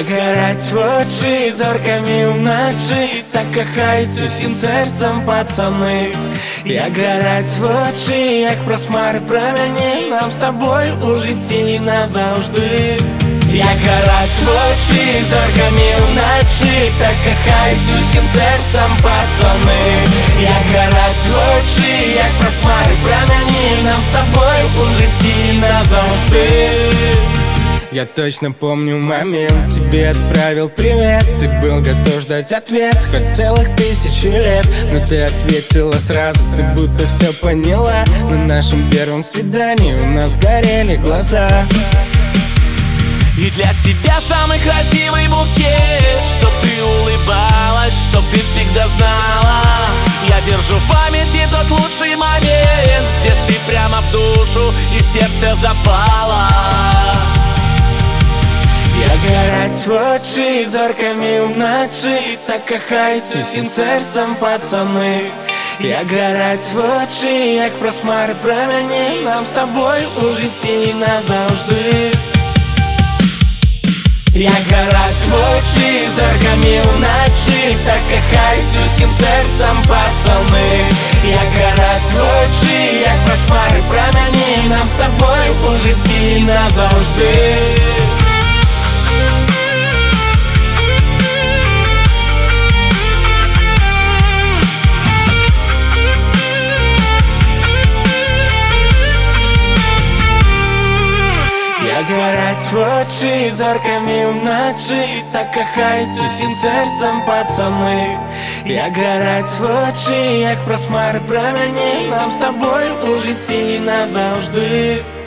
горять в очі зорками вночі, так кохаються всім серцем пацани. Я горять в очі, як просмари промені, нам з тобою у житті назавжди. Я горать в очі зорками вночі, так кохаються всім серцем пацани. Я горать в очі, як просмари промені, нам з тобою у житті назавжди. Я точно помню момент, тебе отправил привет. Ты был готов ждать ответ хоть целых 1000 лет, но ты ответила сразу, ты будто все поняла. На нашем первом свидании у нас горели глаза. И для тебя самый красивый букет, чтоб ты улыбалась, чтоб ты всегда знала. Я держу в памяти тот лучший момент, где ты прямо в душу и сердце запала. Я горять в очі зорками вночі, так кохаються всім серцем пацани. Я горять в очі, як просмари промені, нам з тобою у житті назавжди. Я горать в очі зорками вночі, так кохаються всім серцем пацани. Я горать в очі, як просмари промені, нам з тобою у житті назавжди. Я горять в очі зорками вночі, так кохаються всім серцем пацани. Я горять в очі, як просмари промені, нам з тобою у житті назавжди.